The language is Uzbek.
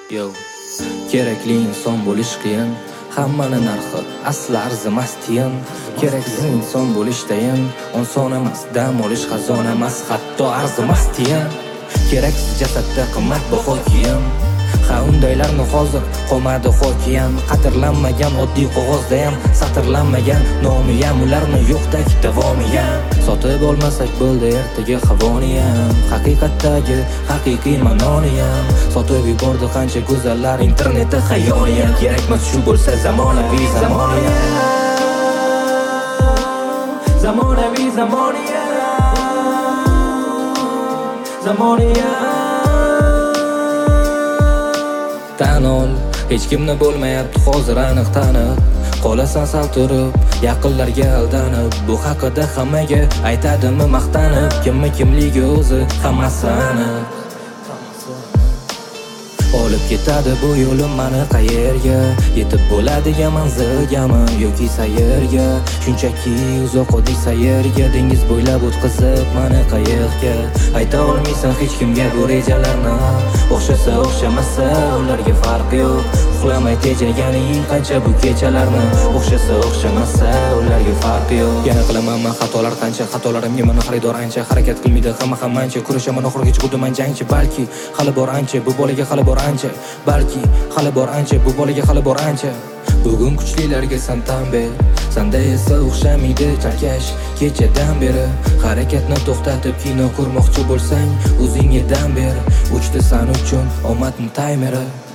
Yo, kerakli inson bo'lish qiyin, hammani narxi asli arzimas tiyin. Keraksiz inson bo'lish tayin, oson emas, dam olish xazona emas, hatto arzimas tiyin. Keraksiz jasadda qimmatbaho kiyim, ha undaylarni hozir qolmadi hokiyan. Qadrlanmagan oddiy qog'ozdayam, satrlanmagan nomiyam, ularni yo'qdek davomiyam. Sotib olmasak bo'ldi ertaga havoniyam, haqiqatdagi haqiqiy ma'noniyam. Sotib yubordi qancha go'zallar internetda xayoliyam. Kerakmas shu bo'lsa zamonaviy zamoniyam, zamonaviy zamoniyam, zamoniyam. Tan ol, hech kimni bo'lmayapti hozir aniq tanib. Qolasan sal turib, yaqinlarga aldanib. Bu haqida hammaga aytadimi maqtanib? Kimmi kimligi o'zi hammasi aniq. Olib ketadi bu yo'lim mani qayerga? Yetib bo'ladigan manzilgami yoki sayrga? Shunchaki uzoq oddiy sayrga, dengiz bo'ylab o'tkazib mani qayiqga. Ayta olmaysan hech kimga bu rejalarni, o'xshasa o'xshamasa ularga farqi yo'q. Uxlamay tejaganing qancha bu kechalarni, o'xshasa o'xshamasa ularga farqi yo'q. Yana qilaman men xatolar qancha, xatolarimga mana xaridor ancha. Harakat qilmaydi hamma ancha, kurashaman oxirigacha xuddi men jangchi. Balki hali bor ancha, bu bolaga hali bor ancha. Balki hali bor ancha, bu bolaga hali bor ancha. Bugun kuchlilarga san tan ber, sanda esa o'xshamaydi chalkash kechadan beri. Harakatni to'xtatib kino ko'rmoqchi bo'lsang, o'zingga dam ber. Uchdi san uchun omadning taymeri.